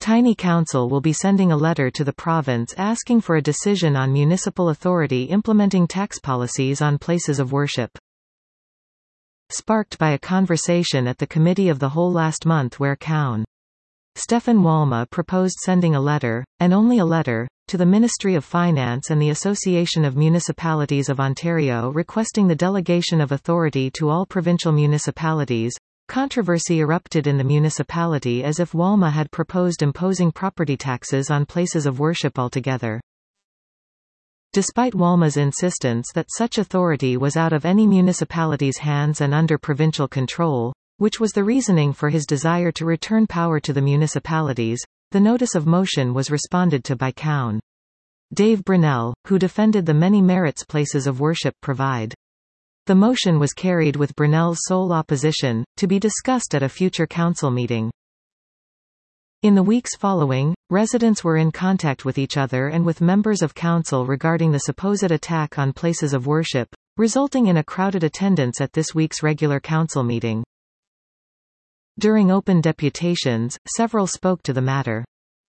Tiny Council will be sending a letter to the province asking for a decision on municipal authority implementing tax policies on places of worship. Sparked by a conversation at the Committee of the Whole last month where Coun. Stefan Walma proposed sending a letter, and only a letter, to the Ministry of Finance and the Association of Municipalities of Ontario requesting the delegation of authority to all provincial municipalities. Controversy erupted in the municipality as if Walma had proposed imposing property taxes on places of worship altogether. Despite Walma's insistence that such authority was out of any municipality's hands and under provincial control, which was the reasoning for his desire to return power to the municipalities, the notice of motion was responded to by Coun. Dave Brunel, who defended the many merits places of worship provide. The motion was carried with Brunel's sole opposition, to be discussed at a future council meeting. In the weeks following, residents were in contact with each other and with members of council regarding the supposed attack on places of worship, resulting in a crowded attendance at this week's regular council meeting. During open deputations, several spoke to the matter.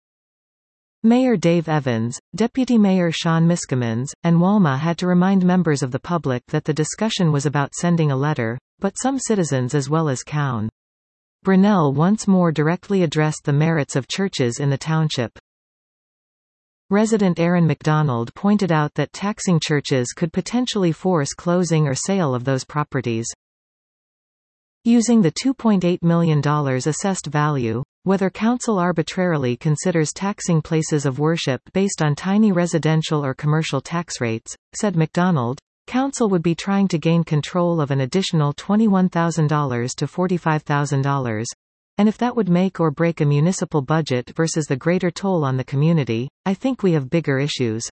Mayor Dave Evans, Deputy Mayor Sean Miskimans, and Walma had to remind members of the public that the discussion was about sending a letter, but some citizens as well as Coun. Brunel once more directly addressed the merits of churches in the township. Resident Aaron McDonald pointed out that taxing churches could potentially force closing or sale of those properties. Using the $2.8 million assessed value, whether council arbitrarily considers taxing places of worship based on tiny residential or commercial tax rates, said McDonald, council would be trying to gain control of an additional $21,000 to $45,000. And if that would make or break a municipal budget versus the greater toll on the community, I think we have bigger issues.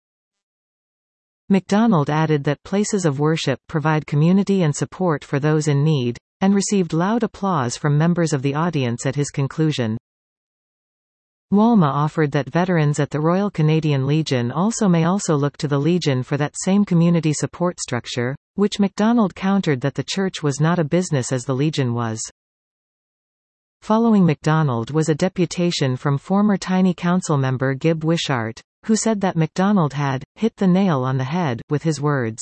McDonald added that places of worship provide community and support for those in need, and received loud applause from members of the audience at his conclusion. Walma offered that veterans at the Royal Canadian Legion may also look to the Legion for that same community support structure, which McDonald countered that the church was not a business as the Legion was. Following McDonald was a deputation from former Tiny Council member Gib Wishart, who said that McDonald had hit the nail on the head with his words.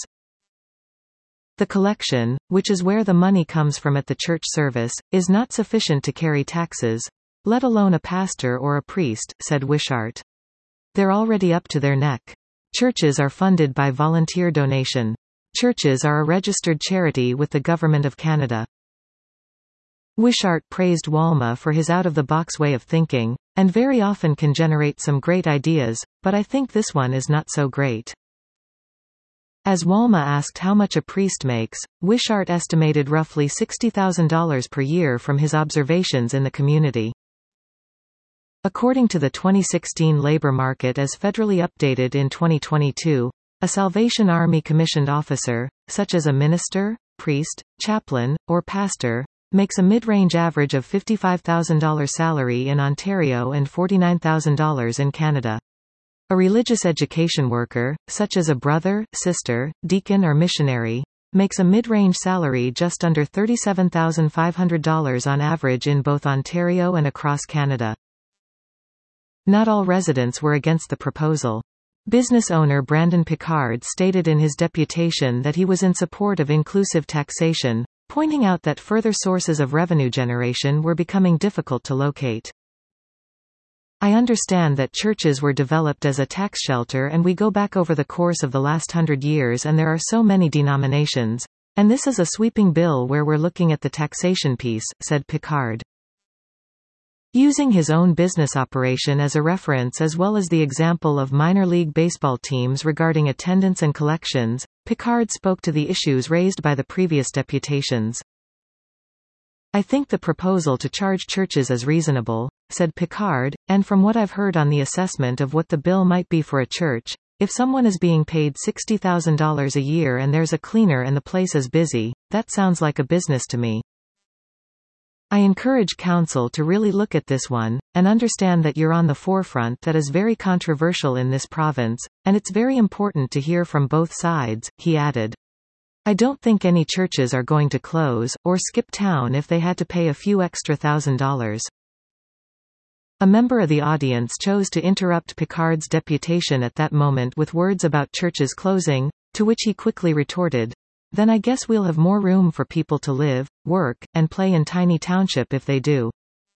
The collection, which is where the money comes from at the church service, is not sufficient to carry taxes, let alone a pastor or a priest, said Wishart. They're already up to their neck. Churches are funded by volunteer donation. Churches are a registered charity with the Government of Canada. Wishart praised Walma for his out-of-the-box way of thinking, and very often can generate some great ideas, but I think this one is not so great. As Walma asked how much a priest makes, Wishart estimated roughly $60,000 per year from his observations in the community. According to the 2016 labor market as federally updated in 2022, a Salvation Army commissioned officer, such as a minister, priest, chaplain, or pastor, makes a mid-range average of $55,000 salary in Ontario and $49,000 in Canada. A religious education worker, such as a brother, sister, deacon or missionary, makes a mid-range salary just under $37,500 on average in both Ontario and across Canada. Not all residents were against the proposal. Business owner Brandon Picard stated in his deputation that he was in support of inclusive taxation, pointing out that further sources of revenue generation were becoming difficult to locate. I understand that churches were developed as a tax shelter and we go back over the course of the last 100 years and there are so many denominations, and this is a sweeping bill where we're looking at the taxation piece, said Picard. Using his own business operation as a reference as well as the example of minor league baseball teams regarding attendance and collections, Picard spoke to the issues raised by the previous deputations. I think the proposal to charge churches is reasonable, said Picard, and from what I've heard on the assessment of what the bill might be for a church, if someone is being paid $60,000 a year and there's a cleaner and the place is busy, that sounds like a business to me. I encourage council to really look at this one, and understand that you're on the forefront that is very controversial in this province, and it's very important to hear from both sides, he added. I don't think any churches are going to close, or skip town if they had to pay a few extra $1,000. A member of the audience chose to interrupt Picard's deputation at that moment with words about churches closing, to which he quickly retorted, "Then I guess we'll have more room for people to live, work, and play in Tiny Township if they do."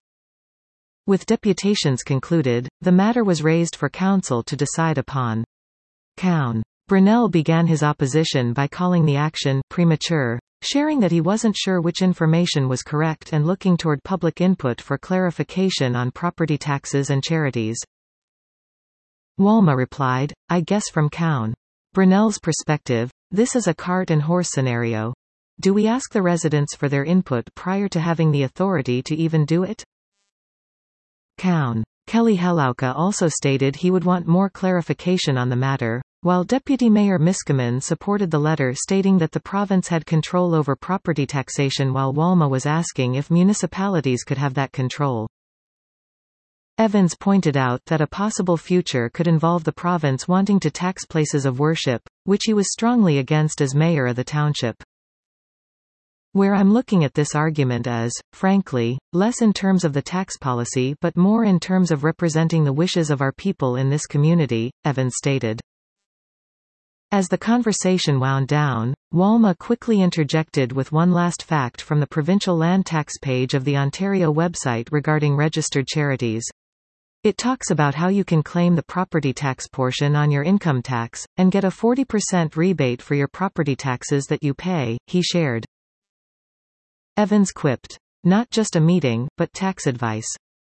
With deputations concluded, the matter was raised for council to decide upon. Count Brunel began his opposition by calling the action premature, sharing that he wasn't sure which information was correct and looking toward public input for clarification on property taxes and charities. Walma replied, "I guess from Count Brunel's perspective, this is a cart and horse scenario. Do we ask the residents for their input prior to having the authority to even do it?" Count Kelly Helauka also stated he would want more clarification on the matter, while Deputy Mayor Miskimon supported the letter stating that the province had control over property taxation while Walma was asking if municipalities could have that control. Evans pointed out that a possible future could involve the province wanting to tax places of worship, which he was strongly against as mayor of the township. Where I'm looking at this argument is, frankly, less in terms of the tax policy but more in terms of representing the wishes of our people in this community, Evans stated. As the conversation wound down, Walma quickly interjected with one last fact from the provincial land tax page of the Ontario website regarding registered charities. It talks about how you can claim the property tax portion on your income tax, and get a 40% rebate for your property taxes that you pay, he shared. Evans quipped, "Not just a meeting, but tax advice."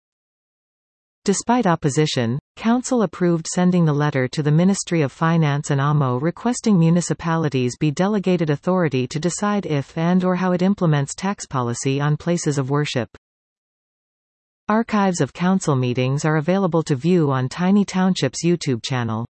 Despite opposition, Council approved sending the letter to the Ministry of Finance and AMO requesting municipalities be delegated authority to decide if and/or how it implements tax policy on places of worship. Archives of council meetings are available to view on Tiny Township's YouTube channel.